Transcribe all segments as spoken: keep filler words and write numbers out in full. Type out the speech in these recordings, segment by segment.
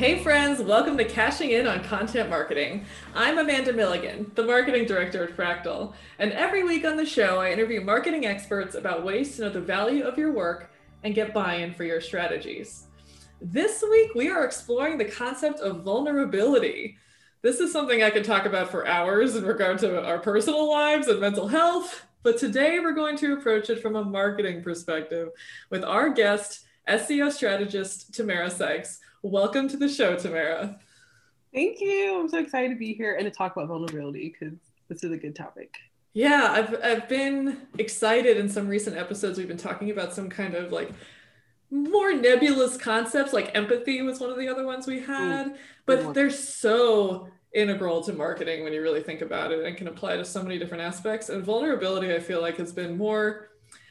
Hey friends, welcome to Cashing In on Content Marketing. I'm Amanda Milligan, the marketing director at Fractal, and every week on the show I interview marketing experts about ways to know the value of your work and get buy-in for your strategies. This week we are exploring the concept of vulnerability. This is something I could talk about for hours in regard to our personal lives and mental health, but today we're going to approach it from a marketing perspective with our guest, S E O strategist Tamara Sykes. Welcome to the show, Tamara. Thank you. I'm so excited to be here and to talk about vulnerability because this is a good topic. Yeah, I've I've been excited in some recent episodes. We've been talking about some kind of like more nebulous concepts, like empathy was one of the other ones we Ooh, had, good but one. they're so integral to marketing when you really think about it and can apply to so many different aspects. And vulnerability, I feel like, has been more,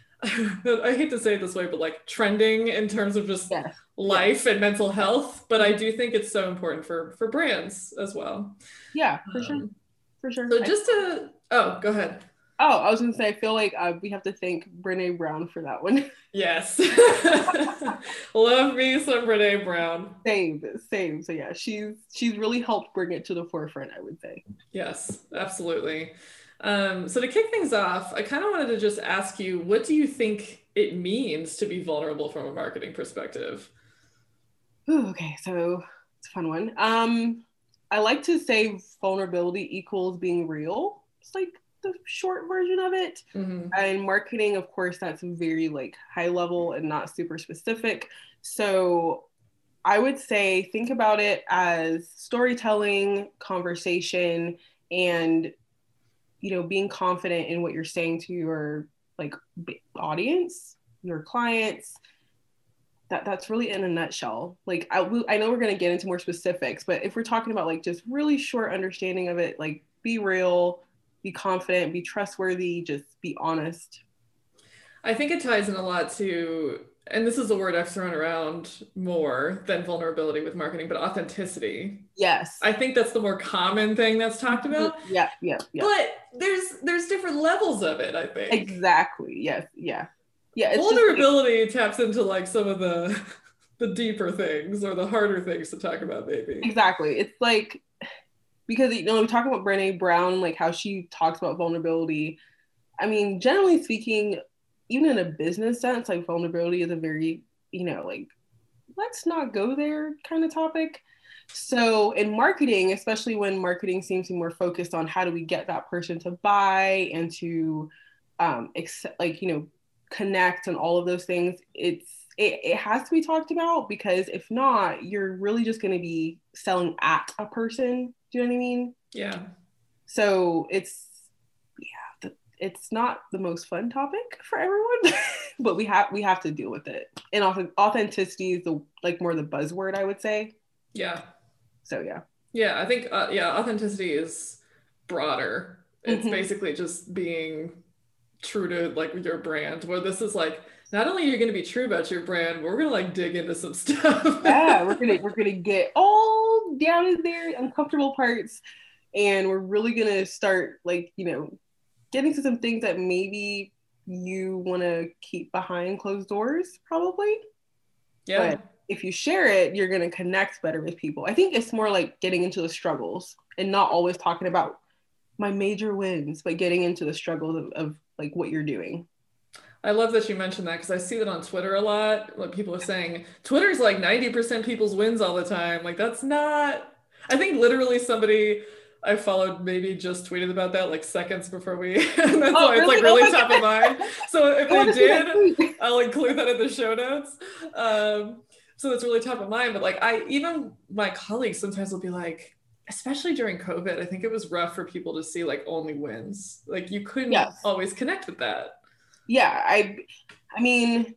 I hate to say it this way, but like trending in terms of just Yes. life and mental Yes. health. But I Mhm. do think it's so important for for brands as well. Yeah, for sure. Um, For sure. so I, just to, oh, go ahead. oh, I was going to say, I feel like uh, we have to thank Brene Brown for that one. Yes. Love me some Brene Brown. Same, same. So yeah, she's she's really helped bring it to the forefront, I would say. Yes, absolutely. Um, so to kick things off, I kind of wanted to just ask you, what do you think it means to be vulnerable from a marketing perspective? Ooh, okay, so it's a fun one. Um, I like to say vulnerability equals being real. It's like the short version of it. Hmm. And marketing, of course, that's very like high level and not super specific. So I would say think about it as storytelling, conversation, and you know, being confident in what you're saying to your like audience, your clients. That that's really in a nutshell. Like I, I know we're going to get into more specifics, but if we're talking about like just really short understanding of it, like be real, be confident, be trustworthy, just be honest. I think it ties in a lot to, and this is a word I've thrown around more than vulnerability with marketing, but authenticity. Yes. I think that's the more common thing that's talked about, Yeah, yeah, yeah. but there's there's different levels of it, I think. Exactly. Yes. Yeah. Yeah. It's just like, Vulnerability taps into like some of the the deeper things or the harder things to talk about, maybe. exactly. It's like because you know we talk about Brene Brown, like how she talks about vulnerability. I mean, generally speaking, even in a business sense, like vulnerability is a very, you know, like let's not go there kind of topic. So in marketing, especially when marketing seems to be more focused on how do we get that person to buy and to um accept, like, you know, connect and all of those things, it's it, it has to be talked about because if not, you're really just going to be selling at a person. Do you know what I mean? Yeah. So it's yeah, it's not the most fun topic for everyone, but we have we have to deal with it. And authenticity is the like more the buzzword, I would say. Yeah. So yeah. Yeah. I think, uh, yeah, authenticity is broader. It's Mm-hmm. basically just being true to like your brand, where this is like, not only are you going to be true about your brand, but we're going to like dig into some stuff. Yeah, we're gonna we're gonna get all down in there uncomfortable parts, and we're really gonna start like you know getting to some things that maybe you want to keep behind closed doors, probably. Yeah. But if you share it, you're gonna connect better with people. I think it's more like getting into the struggles and not always talking about my major wins, but getting into the struggles of, of like what you're doing. I love that you mentioned that because I see that on Twitter a lot. Like people are saying Twitter's like ninety percent people's wins all the time. Like that's not, I think literally somebody I followed maybe just tweeted about that like seconds before we, and that's Oh, why it's like really? Oh really my top of god! mind. So if I want they to see that did, tweet. I'll include that in the show notes. Um, so that's really top of mind. But like I, even my colleagues sometimes will be like, especially during COVID, I think it was rough for people to see like only wins. Like you couldn't Yes. always connect with that. Yeah. I. I mean,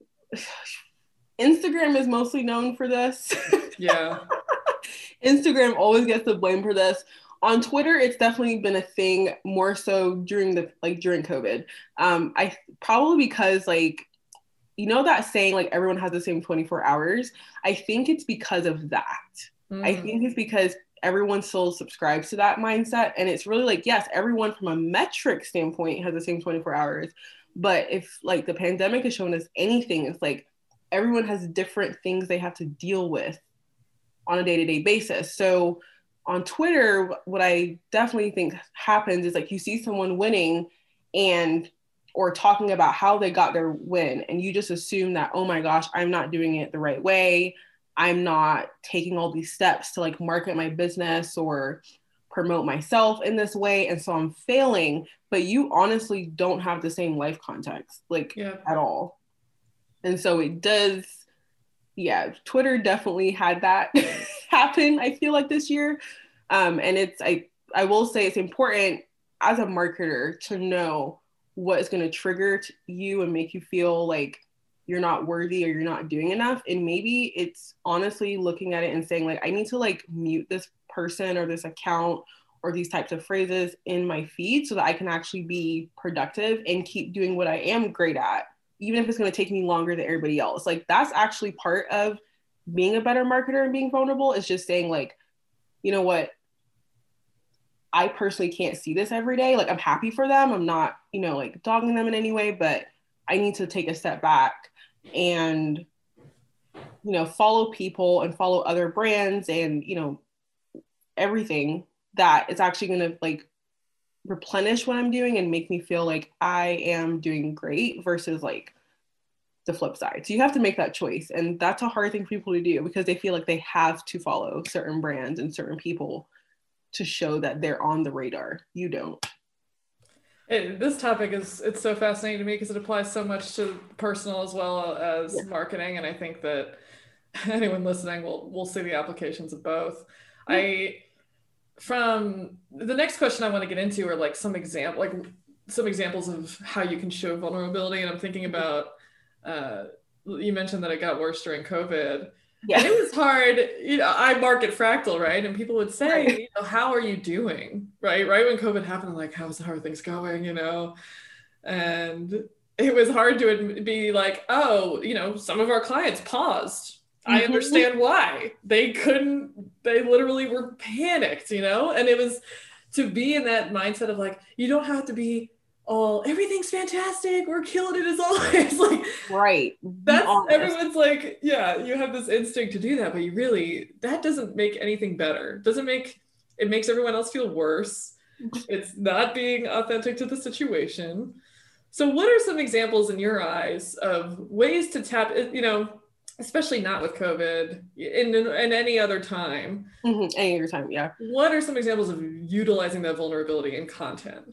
Instagram is mostly known for this. Yeah. Instagram always gets the blame for this. On Twitter, it's definitely been a thing more so during the like during COVID. Um, I probably because like you know that saying like everyone has the same twenty-four hours. I think it's because of that. I Mm. think it's because everyone still subscribes to that mindset, and it's really like yes, everyone from a metric standpoint has the same twenty-four hours. But if like the pandemic has shown us anything, it's like everyone has different things they have to deal with on a day-to-day basis. So on Twitter, what I definitely think happens is like you see someone winning and or talking about how they got their win, and you just assume that, oh my gosh, I'm not doing it the right way. I'm not taking all these steps to like market my business or promote myself in this way. And so I'm failing, but you honestly don't have the same life context, like Yeah. at all. And so it does, yeah, Twitter definitely had that happen, I feel like this year. Um, and it's, I, I will say it's important as a marketer to know what is going to trigger you and make you feel like you're not worthy or you're not doing enough. And maybe it's honestly looking at it and saying like, I need to like mute this person or this account or these types of phrases in my feed so that I can actually be productive and keep doing what I am great at, even if it's going to take me longer than everybody else. Like that's actually part of being a better marketer and being vulnerable, is just saying like, you know what, I personally can't see this every day. Like I'm happy for them. I'm not, you know, like dogging them in any way, but I need to take a step back and, you know, follow people and follow other brands and, you know, everything that is actually going to like replenish what I'm doing and make me feel like I am doing great versus like the flip side. So you have to make that choice. And that's a hard thing for people to do because they feel like they have to follow certain brands and certain people to show that they're on the radar. You don't. It, this topic is, it's so fascinating to me because it applies so much to personal as well as yeah. marketing. And I think that anyone listening will, will see the applications of both. Yeah. I, from the next question I want to get into are like some example, like some examples of how you can show vulnerability. And I'm thinking about, uh, you mentioned that it got worse during COVID. Yeah. And it was hard, you know, I market Fractal, right? And people would say, right. you know, how are you doing? Right? Right when COVID happened, I'm like, how's, how are things going, you know? And it was hard to be like, oh, you know, some of our clients paused. Mm-hmm. I understand why. They couldn't, they literally were panicked, you know? And it was to be in that mindset of like, you don't have to be all, everything's fantastic, we're killing it as always. Like, right. That's everyone's like, yeah, you have this instinct to do that, but you really, that doesn't make anything better. Doesn't make, it makes everyone else feel worse. It's not being authentic to the situation. So what are some examples in your eyes of ways to tap, you know, especially not with COVID, in, in any other time? Mm-hmm. Any other time, yeah. What are some examples of utilizing that vulnerability in content?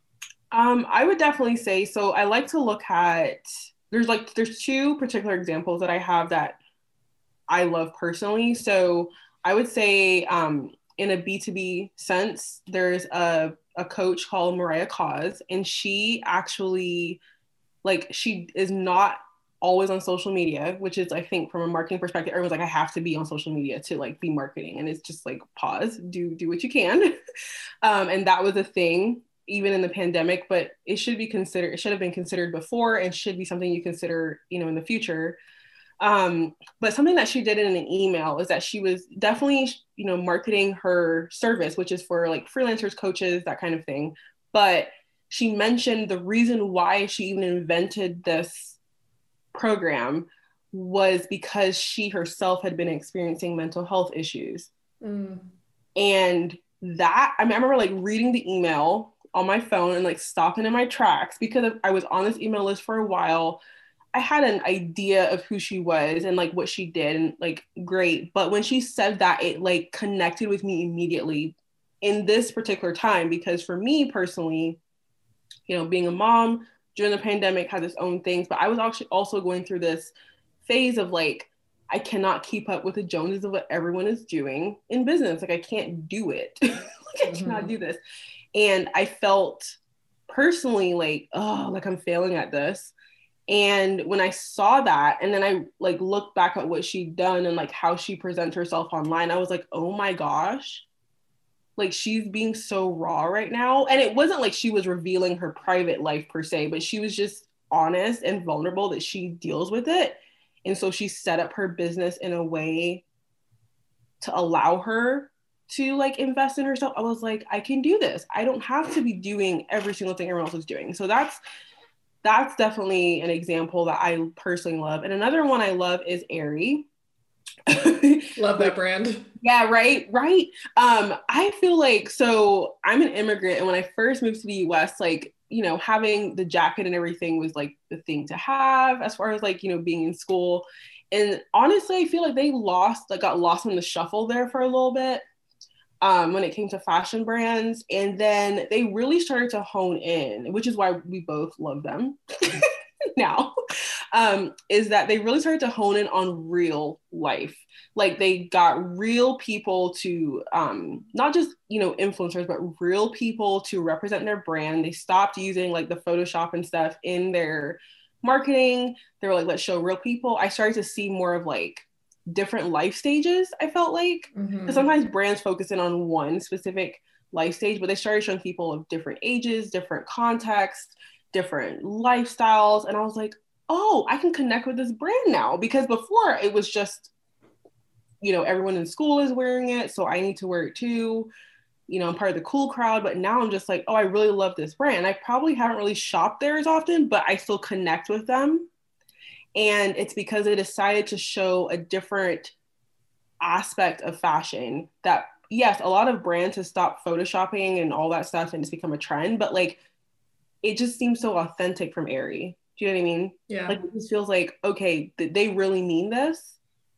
Um, I would definitely say, so I like to look at, there's like, there's two particular examples that I have that I love personally. So I would say um, in a B two B sense, there's a, a coach called Mariah Cause, and she actually, like, she is not always on social media, which is, I think from a marketing perspective, everyone's like, I have to be on social media to like be marketing. And it's just like, pause, do, do what you can. um, and that was a thing even in the pandemic, but it should be considered, it should have been considered before and should be something you consider, you know, in the future. Um, but something that she did in an email is that she was definitely, you know, marketing her service, which is for like freelancers, coaches, that kind of thing. But she mentioned the reason why she even invented this program was because she herself had been experiencing mental health issues. Mm. And that, I mean, I remember like reading the email on my phone and like stopping in my tracks because I was on this email list for a while. I had an idea of who she was and like what she did and like great. But when she said that, it like connected with me immediately in this particular time, because for me personally, you know, being a mom during the pandemic had its own things, but I was actually also going through this phase of like, I cannot keep up with the Joneses of what everyone is doing in business. Like I can't do it. Like I mm-hmm. cannot do this. And I felt personally like, oh, like I'm failing at this. And when I saw that, and then I like looked back at what she'd done and like how she presents herself online, I was like, oh my gosh, like she's being so raw right now. And it wasn't like she was revealing her private life per se, but she was just honest and vulnerable that she deals with it. And so she set up her business in a way to allow her to like invest in herself. I was like, I can do this. I don't have to be doing every single thing everyone else is doing. So that's that's definitely an example that I personally love. And another one I love is Aerie. Love that brand. Yeah, right, right. Um, I feel like, so I'm an immigrant, and when I first moved to the U S, like, you know, having the jacket and everything was like the thing to have as far as like, you know, being in school. And honestly, I feel like they lost, like got lost in the shuffle there for a little bit um, when it came to fashion brands. And then they really started to hone in, which is why we both love them now, um, is that they really started to hone in on real life. Like they got real people to um, not just, you know, influencers, but real people to represent their brand. They stopped using like the Photoshop and stuff in their marketing. They were like, let's show real people. I started to see more of like different life stages, I felt like. Mm-hmm. Sometimes brands focus in on one specific life stage, but they started showing people of different ages, different contexts, different lifestyles. And I was like, oh, I can connect with this brand now. Because before it was just, you know, everyone in school is wearing it, so I need to wear it too. You know, I'm part of the cool crowd. But now I'm just like, oh, I really love this brand. I probably haven't really shopped there as often, but I still connect with them. And it's because they decided to show a different aspect of fashion that, yes, a lot of brands have stopped photoshopping and all that stuff and it's become a trend, but like it just seems so authentic from Aerie. Do you know what I mean? Yeah. Like it just feels like, okay, th- they really mean this.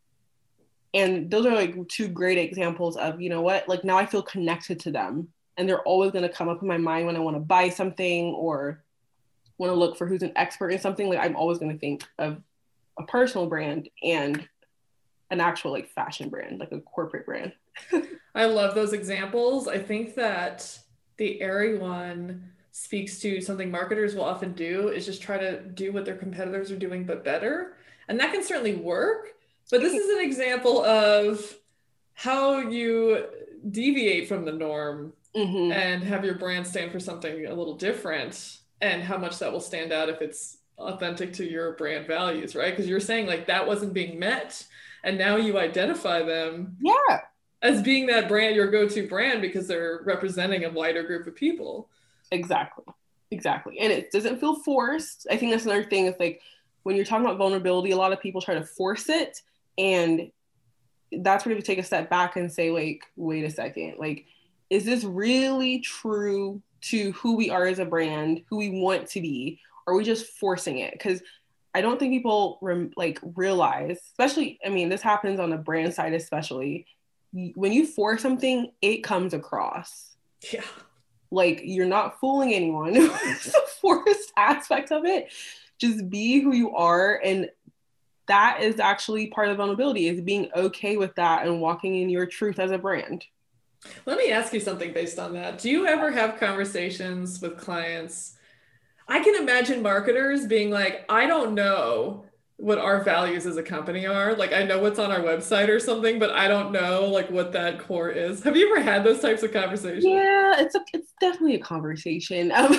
And those are like two great examples of, you know what, like now I feel connected to them and they're always going to come up in my mind when I want to buy something or want to look for who's an expert in something. Like I'm always going to think of a personal brand and an actual like fashion brand, like a corporate brand. I love those examples. I think that the Aerie one speaks to something marketers will often do is just try to do what their competitors are doing, but better. And that can certainly work. But this is an example of how you deviate from the norm mm-hmm. and have your brand stand for something a little different, and how much that will stand out if it's authentic to your brand values, right? Because you're saying like that wasn't being met, and now you identify them yeah. as being that brand, your go-to brand, because they're representing a wider group of people. Exactly. Exactly. And it doesn't feel forced. I think that's another thing. Is like when you're talking about vulnerability, a lot of people try to force it. And that's where you take a step back and say, like, wait a second, like, is this really true to who we are as a brand, who we want to be? Or are we just forcing it? Because I don't think people rem- like realize, especially, I mean, this happens on the brand side, especially when you force something, it comes across. Yeah. Like you're not fooling anyone. It's the forced aspect of it. Just be who you are. And that is actually part of vulnerability, is being okay with that and walking in your truth as a brand. Let me ask you something based on that. Do you ever have conversations with clients? I can imagine marketers being like, I don't know what our values as a company are. Like, I know what's on our website or something, but I don't know like what that core is. Have you ever had those types of conversations? Yeah, it's a, it's definitely a conversation. Um,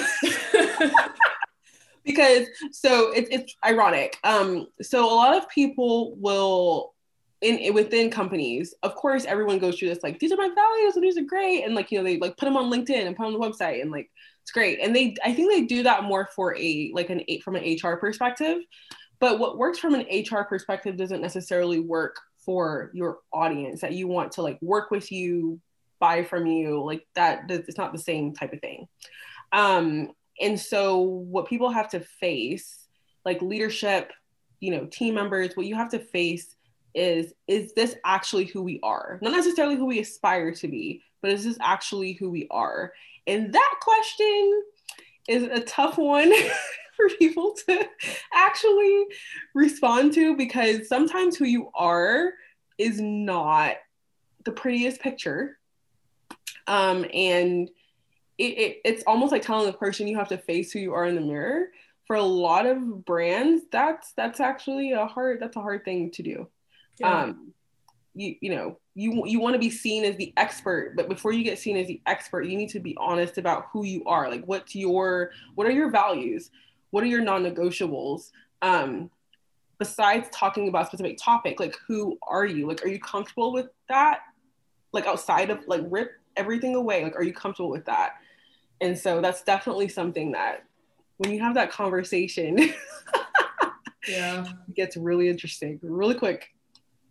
because so it's it's ironic. Um, so a lot of people will in within companies, of course, everyone goes through this like, these are my values and these are great, and like, you know, they like put them on LinkedIn and put them on the website, and like it's great. And they, I think they do that more for a like an from an H R perspective. But what works from an H R perspective doesn't necessarily work for your audience that you want to like work with you, buy from you. Like that, it's not the same type of thing. Um, and so what people have to face, like leadership, you know, team members, what you have to face is, is this actually who we are? Not necessarily who we aspire to be, but is this actually who we are? And that question is a tough one for people to actually respond to, because sometimes who you are is not the prettiest picture. Um, and it, it, it's almost like telling the person you have to face who you are in the mirror. For a lot of brands, that's that's actually a hard that's a hard thing to do. Yeah. Um, you you know you you want to be seen as the expert, but before you get seen as the expert, you need to be honest about who you are. Like, what's your what are your values? What are your non-negotiables? Um, besides talking about a specific topic, like who are you? Like, are you comfortable with that? Like outside of like rip everything away. Like, are you comfortable with that? And so that's definitely something that when you have that conversation, yeah, it gets really interesting really quick.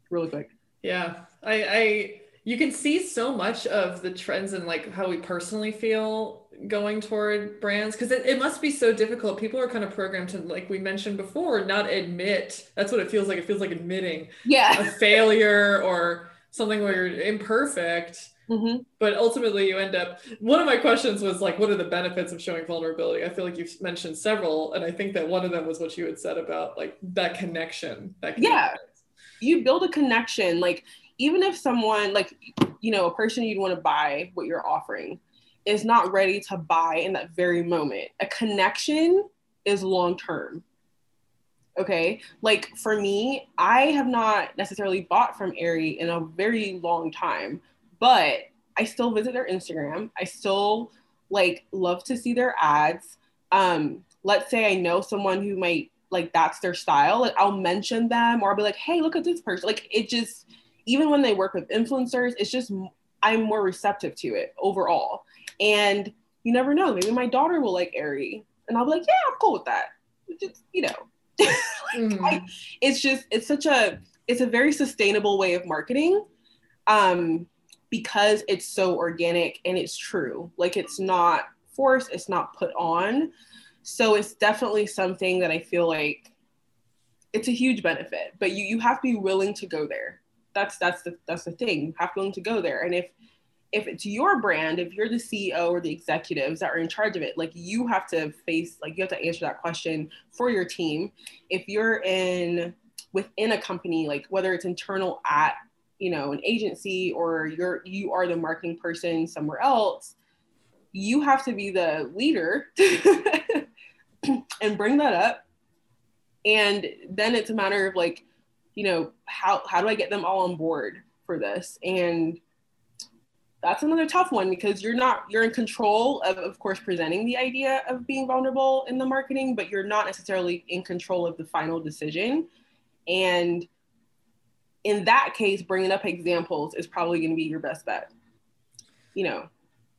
really quick. Yeah, I, I, you can see so much of the trends and like how we personally feel going toward brands because it, it must be so difficult. People are kind of programmed to, like we mentioned before, not admit. That's what it feels like. It feels like admitting Yeah. a failure or something where you're imperfect. Mm-hmm. But ultimately, you end up. One of my questions was like, what are the benefits of showing vulnerability? I feel like you've mentioned several, and I think that one of them was what you had said about like that connection. That can Yeah. You build a connection. Like, even if someone, like, you know, a person you'd want to buy what you're offering is not ready to buy in that very moment, a connection is long term. Okay. Like, for me, I have not necessarily bought from Aerie in a very long time, but I still visit their Instagram. I still like love to see their ads. Um, let's say I know someone who might like that's their style. Like, I'll mention them or I'll be like, hey, look at this person. Like, it just, even when they work with influencers, it's just I'm more receptive to it overall. And you never know, maybe my daughter will like Aerie, and I'll be like, yeah, I'm cool with that. Just, you know, like, mm-hmm. I, it's just it's such a it's a very sustainable way of marketing, um, because it's so organic and it's true. Like, it's not forced, it's not put on. So it's definitely something that I feel like it's a huge benefit. But you you have to be willing to go there. That's that's the that's the thing. You have to be willing to go there. And if if it's your brand, if you're the C E O or the executives that are in charge of it, like, you have to face, like, you have to answer that question for your team. If you're in within a company, like whether it's internal at, you know, an agency or you're you are the marketing person somewhere else, you have to be the leader and bring that up. And then it's a matter of like, you know, how how do I get them all on board for this? And that's another tough one because you're not, you're in control of, of course, presenting the idea of being vulnerable in the marketing, but you're not necessarily in control of the final decision. And in that case, bringing up examples is probably going to be your best bet. You know,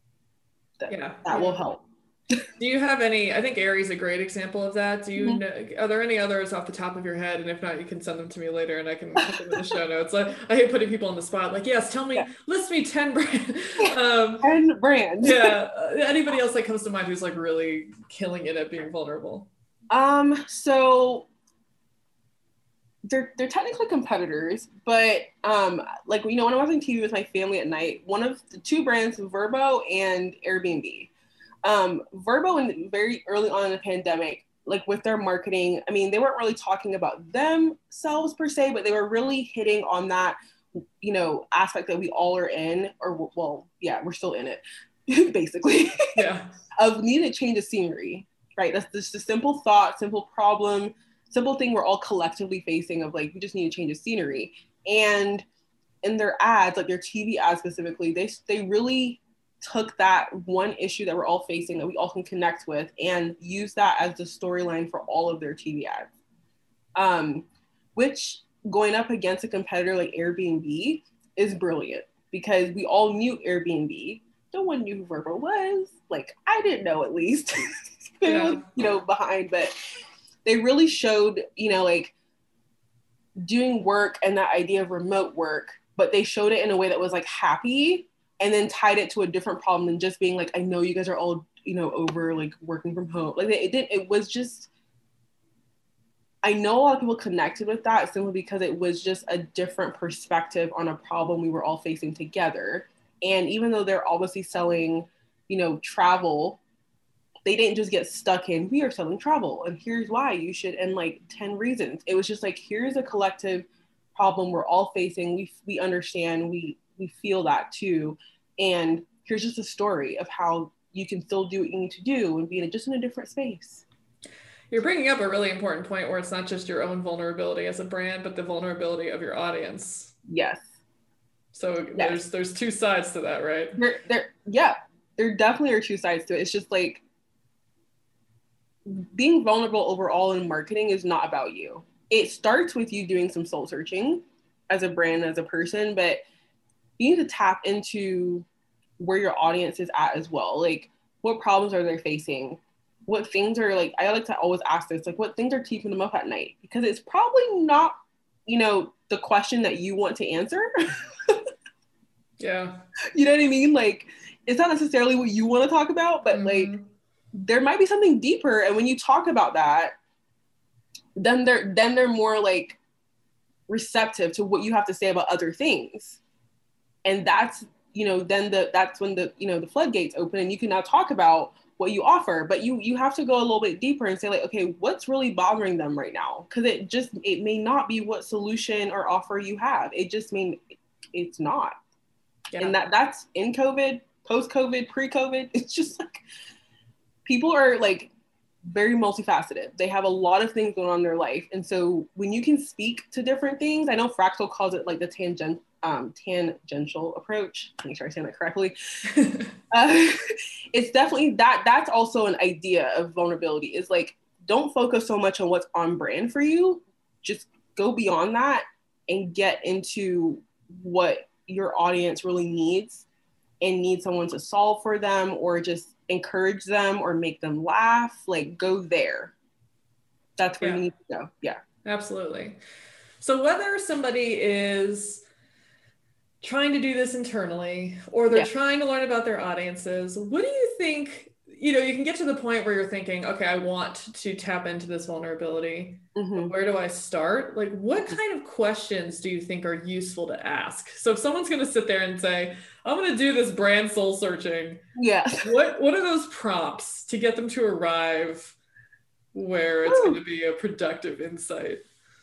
that, yeah. that yeah. will help. Do you have any, I think Aerie's a great example of that. Do you mm-hmm. know, are there any others off the top of your head? And if not, you can send them to me later and I can put them in the show notes. Like, I hate putting people on the spot. Like, yes, tell me, yeah. list me ten brands. Um, ten brands. Yeah. Anybody else that comes to mind who's like really killing it at being vulnerable? Um, so they're, they're technically competitors, but um, like, you know, when I was on T V with my family at night, one of the two brands, Vrbo and Airbnb. Um, Vrbo, in very early on in the pandemic, like with their marketing, I mean, they weren't really talking about themselves per se, but they were really hitting on that, you know, aspect that we all are in, or well, yeah, we're still in it, basically. Yeah. Of needing to change the scenery, right? That's just a simple thought, simple problem, simple thing we're all collectively facing of like, we just need to change the scenery. And in their ads, like their T V ads specifically, they they really took that one issue that we're all facing that we all can connect with and use that as the storyline for all of their T V ads. Um, which going up against a competitor like Airbnb is brilliant because we all knew Airbnb. No one knew who Vrbo was. Like, I didn't know, at least. It yeah. was, you know, behind, but they really showed, you know, like doing work and that idea of remote work, but they showed it in a way that was like happy and then tied it to a different problem than just being like, I know you guys are all, you know, over like working from home. Like it didn't, it was just, I know a lot of people connected with that simply because it was just a different perspective on a problem we were all facing together. And even though they're obviously selling, you know, travel, they didn't just get stuck in, we are selling travel and here's why you should, and like ten reasons. It was just like, here's a collective problem we're all facing. We we understand, we we feel that too. And here's just a story of how you can still do what you need to do and be in a, just in a different space. You're bringing up a really important point where it's not just your own vulnerability as a brand, but the vulnerability of your audience. Yes. So yes. there's there's two sides to that, right? There, there, yeah, there definitely are two sides to it. It's just like being vulnerable overall in marketing is not about you. It starts with you doing some soul searching as a brand, as a person, but you need to tap into where your audience is at as well. Like, what problems are they facing? What things are like, I like to always ask this, like, what things are keeping them up at night? Because it's probably not you know, the question that you want to answer. Yeah. You know what I mean? Like, it's not necessarily what you want to talk about, but mm-hmm. like, there might be something deeper. And when you talk about that, then they're then they're more like receptive to what you have to say about other things. And that's, you know, then the that's when the, you know, the floodgates open and you can now talk about what you offer, but you you have to go a little bit deeper and say like, okay, what's really bothering them right now? Because it just, it may not be what solution or offer you have. It just mean it's not. Yeah. And that that's in COVID, post-COVID, pre-COVID. It's just like people are like very multifaceted. They have a lot of things going on in their life. And so when you can speak to different things, I know Fractal calls it like the tangent, um, tangential approach. Make sure I say that correctly. uh, it's definitely that, that's also an idea of vulnerability is like, don't focus so much on what's on brand for you. Just go beyond that and get into what your audience really needs and need someone to solve for them or just encourage them or make them laugh. Like, go there. That's where yeah. you need to go. Yeah. Absolutely. So whether somebody is trying to do this internally or they're yeah. trying to learn about their audiences, what do you think, you know, you can get to the point where you're thinking, okay, I want to tap into this vulnerability. Mm-hmm. Where do I start? Like, what kind of questions do you think are useful to ask? So if someone's going to sit there and say, I'm going to do this brand soul searching. Yeah. What, what are those prompts to get them to arrive where it's Ooh. going to be a productive insight?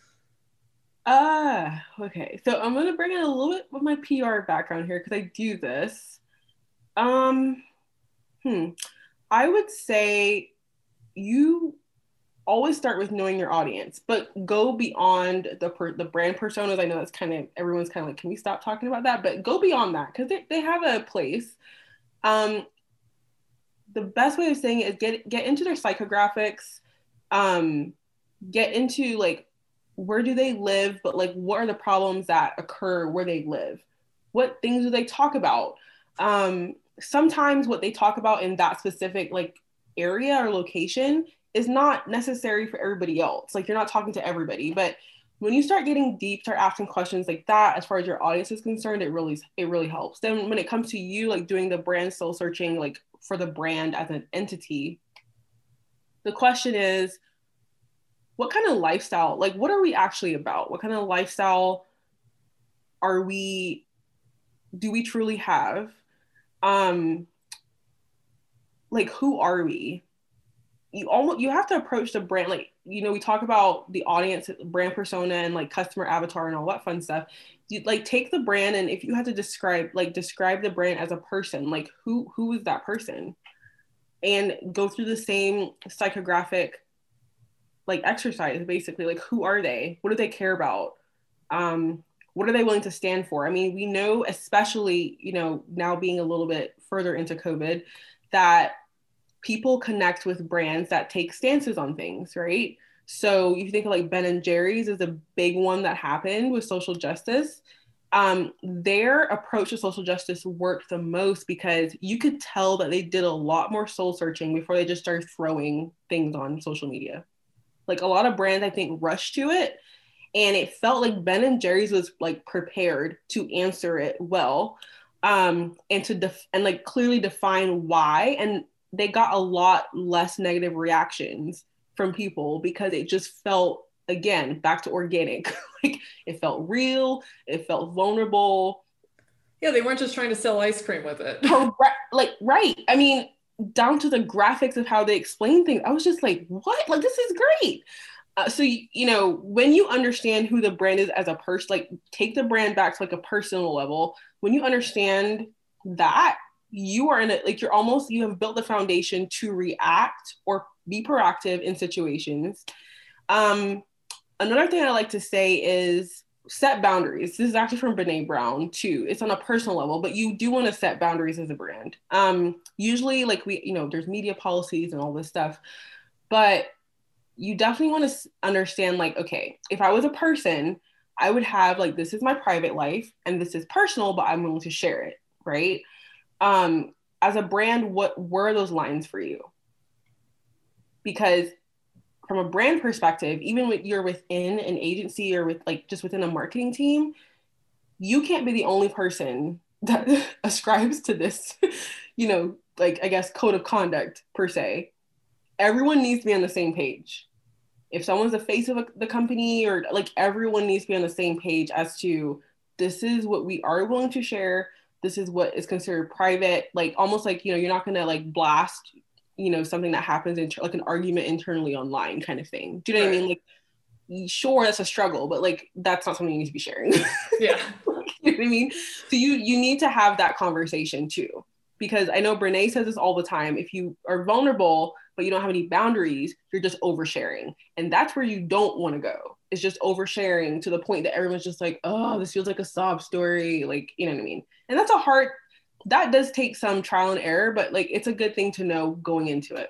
Ah, uh, okay. So I'm going to bring in a little bit of my P R background here because I do this. Um, hmm. I would say you always start with knowing your audience, but go beyond the per- the brand personas. I know that's kind of, everyone's kind of like, can we stop talking about that? But go beyond that because they, they have a place. Um, the best way of saying it is get, get into their psychographics, um, get into like, where do they live? But like, what are the problems that occur where they live? What things do they talk about? Um, sometimes what they talk about in that specific like area or location is not necessary for everybody else. Like, you're not talking to everybody, but when you start getting deep, start asking questions like that, as far as your audience is concerned, it really, it really helps. Then when it comes to you, like doing the brand soul searching, like for the brand as an entity, the question is, what kind of lifestyle, like, what are we actually about? What kind of lifestyle are we, do we truly have? Um, like, who are we? You almost, you have to approach the brand, like, you know, we talk about the audience, brand persona and like customer avatar and all that fun stuff. You like take the brand, and if you have to describe, like describe the brand as a person, like who, who is that person? And go through the same psychographic like exercise, basically, like who are they? What do they care about? Um, what are they willing to stand for? I mean, we know, especially, you know, now being a little bit further into COVID, that people connect with brands that take stances on things, right? So if you think of like Ben and Jerry's is a big one that happened with social justice. Um, their approach to social justice worked the most because you could tell that they did a lot more soul searching before they just started throwing things on social media. Like a lot of brands, I think, rushed to it. And it felt like Ben and Jerry's was like prepared to answer it well, um, and to def- and like clearly define why. And they got a lot less negative reactions from people because it just felt, again, back to organic. Like it felt real, it felt vulnerable. Yeah, they weren't just trying to sell ice cream with it. Like, right. I mean, down to the graphics of how they explain things. I was just like, what? Like, this is great. Uh, so, you, you know, when you understand who the brand is as a person, like take the brand back to like a personal level. When you understand that, you are in it, like you're almost, you have built the foundation to react or be proactive in situations. Um, another thing I like to say is set boundaries. This is actually from Brene Brown too. It's on a personal level, but you do want to set boundaries as a brand. Um, usually like we, you know, there's media policies and all this stuff, but you definitely want to understand like, okay, if I was a person, I would have like, this is my private life and this is personal, but I'm willing to share it, right? Um, as a brand, what were those lines for you? Because from a brand perspective, even when you're within an agency or with like just within a marketing team, you can't be the only person that ascribes to this, you know, like I guess code of conduct per se. Everyone needs to be on the same page. If someone's the face of a, the company, or like everyone needs to be on the same page as to this is what we are willing to share. This is what is considered private. Like almost like, you know, you're not going to like blast, you know, something that happens in like an argument internally online kind of thing. Do you know right. what I mean? Like, sure, that's a struggle, but like, that's not something you need to be sharing. Yeah. You know what I mean? So you, you need to have that conversation too, because I know Brene says this all the time. If you are vulnerable, but you don't have any boundaries, you're just oversharing. And that's where you don't want to go. It's just oversharing to the point that everyone's just like, oh, this feels like a sob story. Like, you know what I mean? And that's a hard, that does take some trial and error, but like, it's a good thing to know going into it.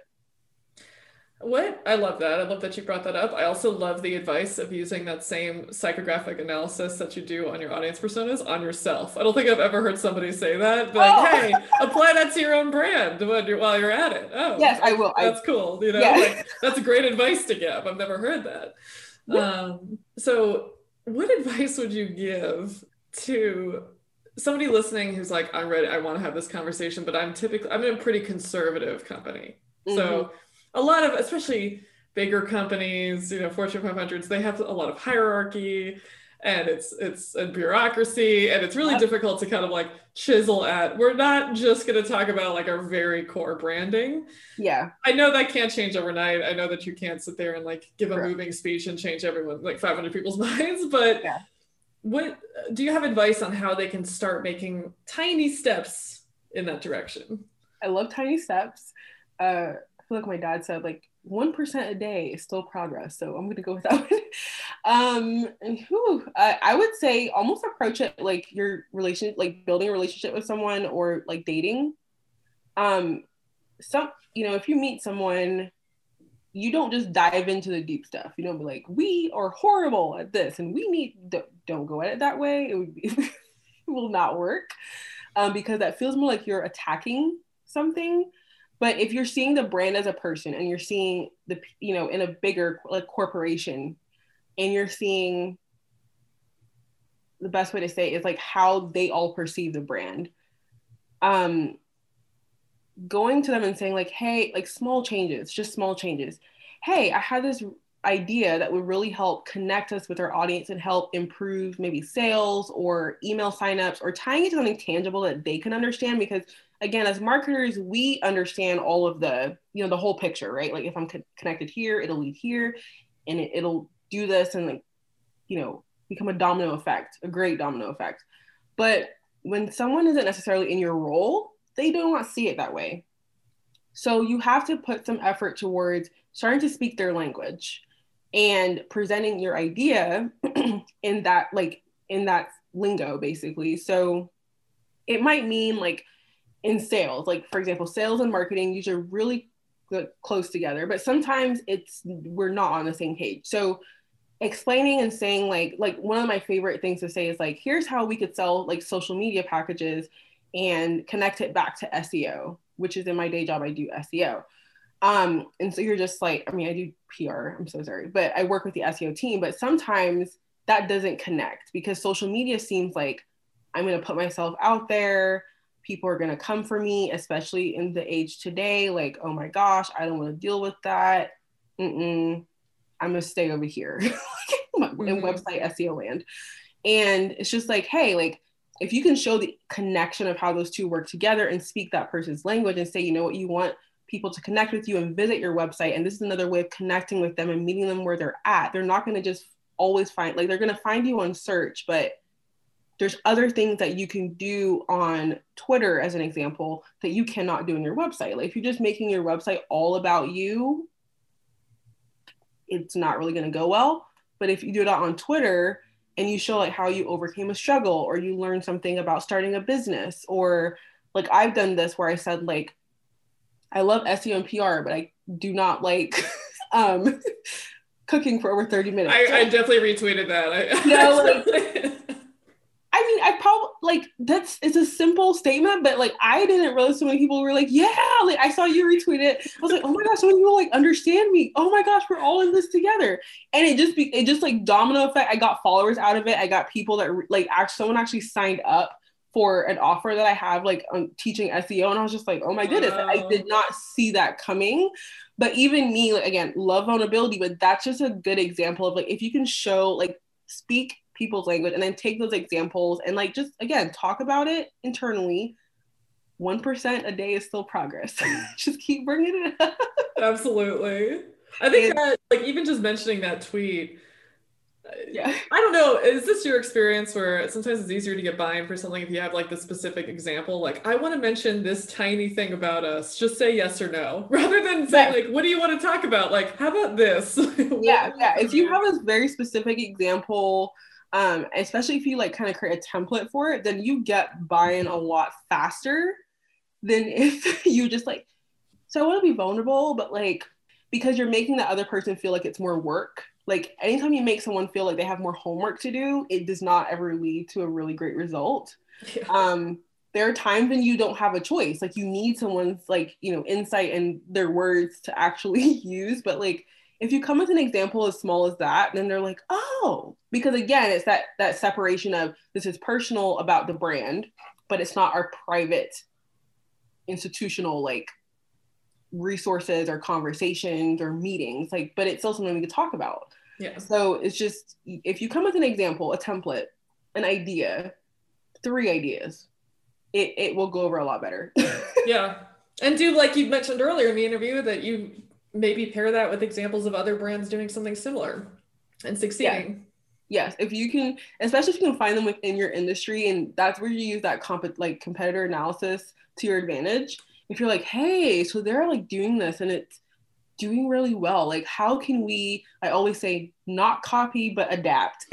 What? I love that. I love that you brought that up. I also love the advice of using that same psychographic analysis that you do on your audience personas on yourself. I don't think I've ever heard somebody say that, but oh. Hey, apply that to your own brand while you're, while you're at it. Oh, yes, I will. That's I, cool. You know, yeah. like, that's great advice to give. I've never heard that. Yeah. Um, so what advice would you give to somebody listening who's like, I'm ready, I want to have this conversation, but I'm typically, I'm in a pretty conservative company. Mm-hmm. So a lot of, especially bigger companies, you know, Fortune five hundreds, they have a lot of hierarchy and it's it's a bureaucracy, and it's really yep. difficult to kind of like chisel at. We're not just going to talk about like our very core branding. Yeah. I know that can't change overnight. I know that you can't sit there and like give a Correct. moving speech and change everyone, like five hundred people's minds, but yeah. what do you have advice on how they can start making tiny steps in that direction? I love tiny steps. Uh, I feel like my dad said like one percent a day is still progress. So I'm going to go with that one. um, and whew, I, I would say almost approach it like your relation, like building a relationship with someone or like dating. Um, some, you know, if you meet someone, you don't just dive into the deep stuff. You don't be like, we are horrible at this and we need, don't go at it that way. It would be, it will not work um, because that feels more like you're attacking something. But if you're seeing the brand as a person and you're seeing the, you know, in a bigger like corporation, and you're seeing, the best way to say it is like how they all perceive the brand. Um, going to them and saying like, hey, like small changes, just small changes. Hey, I had this idea that would really help connect us with our audience and help improve maybe sales or email signups, or tying it to something tangible that they can understand. Because again, as marketers, we understand all of the, you know, the whole picture, right? Like if I'm co- connected here, it'll lead here and it, it'll do this and like, you know, become a domino effect, a great domino effect. But when someone isn't necessarily in your role, they do not see it that way. So you have to put some effort towards starting to speak their language and presenting your idea in that, like in that lingo, basically. So it might mean like in sales, like for example, sales and marketing usually are really good, close together, but sometimes it's, we're not on the same page. So explaining and saying like, like one of my favorite things to say is like, here's how we could sell like social media packages and connect it back to S E O, which is in my day job, I do S E O. Um, and so you're just like, I mean, I do P R, I'm so sorry, but I work with the S E O team, but sometimes that doesn't connect because social media seems like I'm going to put myself out there. People are going to come for me, especially in the age today. Like, oh my gosh, I don't want to deal with that. Mm-mm. I'm going to stay over here mm-hmm. in website S E O land. And it's just like, hey, like, if you can show the connection of how those two work together and speak that person's language and say, you know what, you want people to connect with you and visit your website. And this is another way of connecting with them and meeting them where they're at. They're not going to just always find, like, they're going to find you on search, but there's other things that you can do on Twitter, as an example, that you cannot do on your website. Like if you're just making your website all about you, it's not really going to go well. But if you do it on Twitter and you show like how you overcame a struggle, or you learn something about starting a business, or like I've done this where I said like, I love S E O and P R, but I do not like um, cooking for over thirty minutes. I, I definitely retweeted that. I, you know, like, I mean, I probably like that's it's a simple statement, but like I didn't realize so many people were like, yeah, like I saw you retweet it. I was like, oh my gosh, so many people like understand me. Oh my gosh, we're all in this together. And it just be it just like domino effect. I got followers out of it. I got people that like actually someone actually signed up for an offer that I have like on teaching S E O, and I was just like, oh my goodness, wow. I did not see that coming. But even me, like, again, love vulnerability, but that's just a good example of like if you can show like speak people's language and then take those examples and like just again talk about it internally. One percent a day is still progress. Just keep bringing it up. Absolutely. I think and, that like even just mentioning that tweet, yeah, I don't know, is this your experience where sometimes it's easier to get buy-in for something if you have like the specific example, like I want to mention this tiny thing about us, just say yes or no, rather than saying yeah. like what do you want to talk about, like how about this? yeah yeah if you have a very specific example, um especially if you like kind of create a template for it, then you get buy-in a lot faster than if you just like, so I want to be vulnerable, but like because you're making the other person feel like it's more work. Like anytime you make someone feel like they have more homework to do, it does not ever lead to a really great result. Yeah. Um, there are times when you don't have a choice. Like you need someone's like, you know, insight and their words to actually use. But like, if you come with an example as small as that, then they're like, oh, because again, it's that, that separation of this is personal about the brand, but it's not our private institutional, like resources or conversations or meetings, like, but it's still something we could talk about. Yeah. So it's just, if you come with an example, a template, an idea, three ideas, it, it will go over a lot better. Yeah. And do, like you mentioned earlier in the interview, that you maybe pair that with examples of other brands doing something similar and succeeding. Yeah. Yes. If you can, especially if you can find them within your industry, and that's where you use that comp- like competitor analysis to your advantage. If you're like, hey, so they're like doing this and it's doing really well, like how can we, I always say, not copy, but adapt.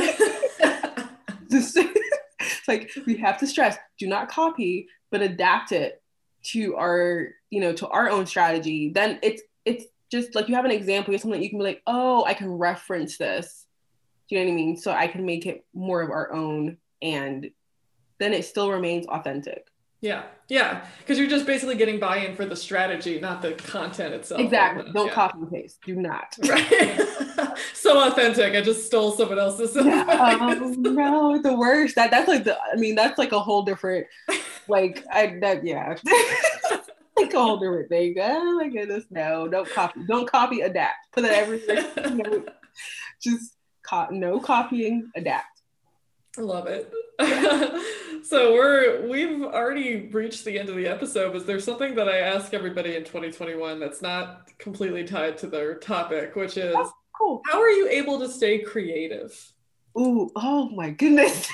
It's like, we have to stress, do not copy, but adapt it to our, you know, to our own strategy. Then it's, it's just like you have an example, you have something that you can be like, oh, I can reference this. Do you know what I mean? So I can make it more of our own, and then it still remains authentic. Yeah, yeah, because you're just basically getting buy-in for the strategy, not the content itself. Exactly. The, Don't yeah. copy and paste. Do not. Right. So authentic. I just stole someone else's. Yeah. Oh no, the worst. That that's like the. I mean, that's like a whole different. Like I that yeah. Like a whole different thing. Oh my goodness, no! Don't copy. Don't copy. Adapt. Put that everywhere. You know, just co- no copying. Adapt. I love it. So we're we've already reached the end of the episode, but there's something that I ask everybody in twenty twenty-one that's not completely tied to their topic, which is, oh, cool. How are you able to stay creative? Ooh, oh my goodness.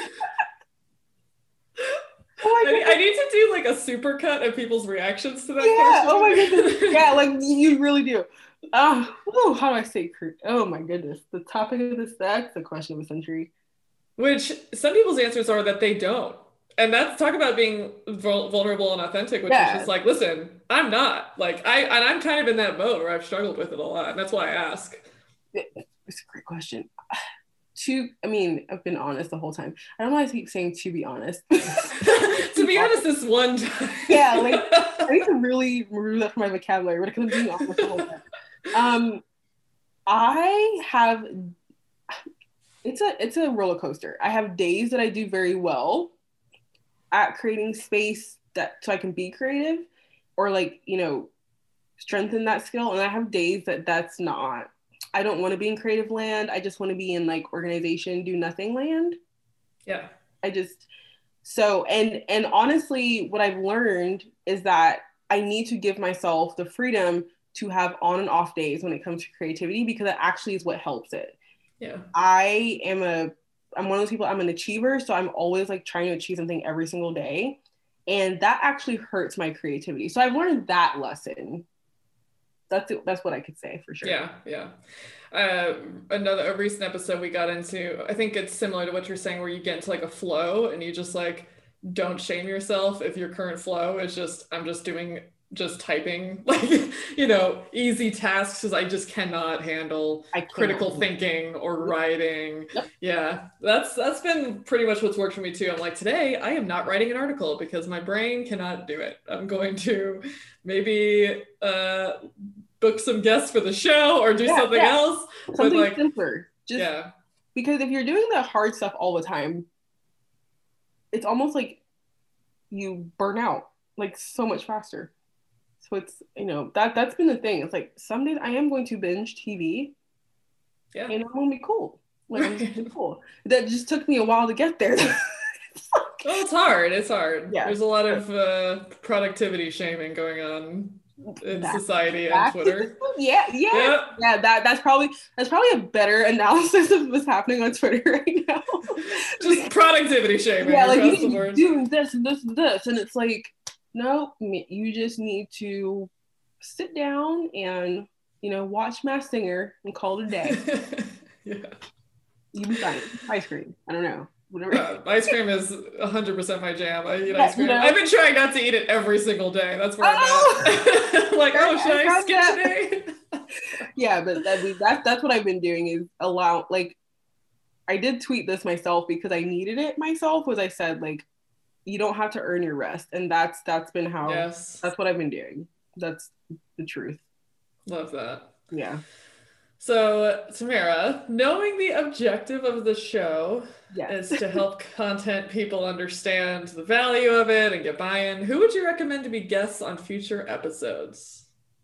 Oh my I, I need to do like a supercut of people's reactions to that yeah, question. Oh my goodness. Yeah, like you really do. Uh, ooh, how do I say creative? Oh my goodness. The topic of this, that's the question of the century. Which some people's answers are that they don't. And that's, talk about being vul- vulnerable and authentic, which yeah. is just like, listen, I'm not. Like, I, and I'm kind of in that mode where I've struggled with it a lot. And that's why I ask. It's a great question. To, I mean, I've been honest the whole time. I don't know why I keep saying to be honest. To be honest, this one time. Yeah, like, I need to really remove that from my vocabulary, but I couldn't be honest the whole time. Um, I have... It's a it's a roller coaster. I have days that I do very well at creating space that so I can be creative, or like, you know, strengthen that skill. And I have days that that's not. I don't want to be in creative land. I just want to be in like organization, do nothing land. Yeah. I just so and and honestly, what I've learned is that I need to give myself the freedom to have on and off days when it comes to creativity, because that actually is what helps it. Yeah. I am a, I'm one of those people, I'm an achiever. So I'm always like trying to achieve something every single day. And that actually hurts my creativity. So I've learned that lesson. That's it, that's what I could say for sure. Yeah. Yeah. Uh, another, a recent episode we got into, I think it's similar to what you're saying, where you get into like a flow and you just like, don't shame yourself if your current flow is just, I'm just doing just typing, like, you know, easy tasks, because I just cannot handle critical thinking or writing. Yep. Yeah, that's that's been pretty much what's worked for me too. I'm like, today I am not writing an article because my brain cannot do it. I'm going to maybe uh, book some guests for the show or do yeah, something yeah. else. Something like, simpler. Just yeah. Because if you're doing the hard stuff all the time, it's almost like you burn out like so much faster. So it's, you know, that that's been the thing. It's like some days I am going to binge T V, yeah, and I'm gonna be cool. Like I'm just be cool. That just took me a while to get there. It's like, oh, it's hard. It's hard. Yeah. There's a lot of uh, productivity shaming going on in that, society that, and Twitter. Yeah, yeah, yep. yeah. That that's probably that's probably a better analysis of what's happening on Twitter right now. Just productivity shaming. Yeah, like you need to be doing this and this and this, and it's like, no, you just need to sit down and, you know, watch Masked Singer and call it a day. yeah. You be fine. Ice cream. I don't know. Whatever. Uh, ice cream is one hundred percent my jam. I eat yeah, ice cream. You know? I've been trying not to eat it every single day. That's where oh! I'm at. Like, oh, should I skip that. today? Yeah, but that, that's, that's what I've been doing is allow, like, I did tweet this myself because I needed it myself, was I said, like, you don't have to earn your rest. And that's that's been how, yes. that's what I've been doing. That's the truth. Love that. Yeah. So, Tamara, knowing the objective of the show yes. is to help content people understand the value of it and get buy-in, who would you recommend to be guests on future episodes?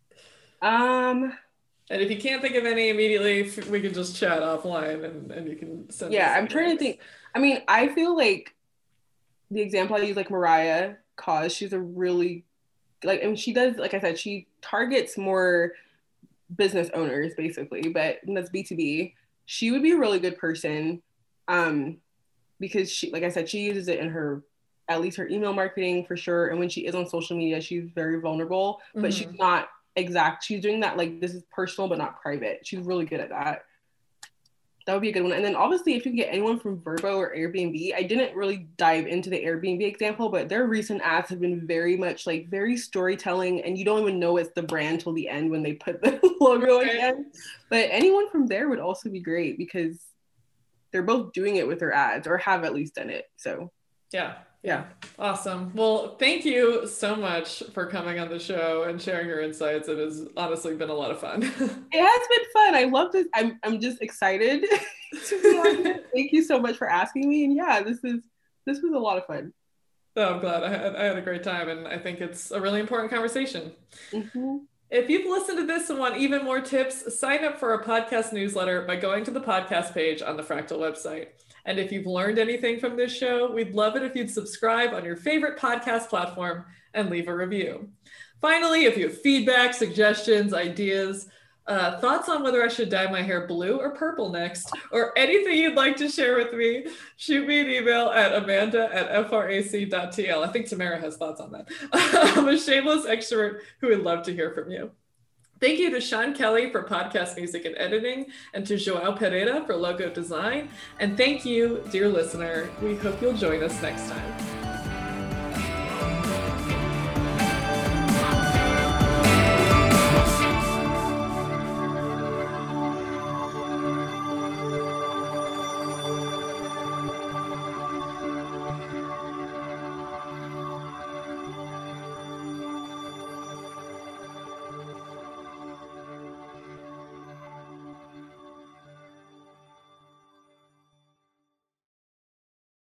Um... And if you can't think of any immediately, we can just chat offline and, and you can send Yeah, I'm trying to think. I mean, I feel like the example I use, like Mariah Cause, she's a really, like, I mean, she does, like I said, she targets more business owners, basically, but that's B two B. She would be a really good person um, because she, like I said, she uses it in her, at least her email marketing for sure. And when she is on social media, she's very vulnerable, but mm-hmm. she's not exact. She's doing that like this is personal but not private. She's really good at that. That would be a good one. And then obviously if you can get anyone from Vrbo or Airbnb, I didn't really dive into the Airbnb example, but their recent ads have been very much like very storytelling, and you don't even know it's the brand till the end when they put the logo okay. again. But anyone from there would also be great because they're both doing it with their ads or have at least done it. So yeah. Yeah. Awesome. Well, thank you so much for coming on the show and sharing your insights. It has honestly been a lot of fun. It has been fun. I love this. I'm I'm just excited to be on here. Thank you so much for asking me. And yeah, this is this was a lot of fun. Oh, I'm glad. I had I had a great time, and I think it's a really important conversation. Mm-hmm. If you've listened to this and want even more tips, sign up for our podcast newsletter by going to the podcast page on the Fractal website. And if you've learned anything from this show, we'd love it if you'd subscribe on your favorite podcast platform and leave a review. Finally, if you have feedback, suggestions, ideas, uh, thoughts on whether I should dye my hair blue or purple next, or anything you'd like to share with me, shoot me an email at amanda at frac.tl. I think Tamara has thoughts on that. I'm a shameless extrovert who would love to hear from you. Thank you to Sean Kelly for podcast music and editing, and to Joao Pereira for logo design. And thank you, dear listener. We hope you'll join us next time.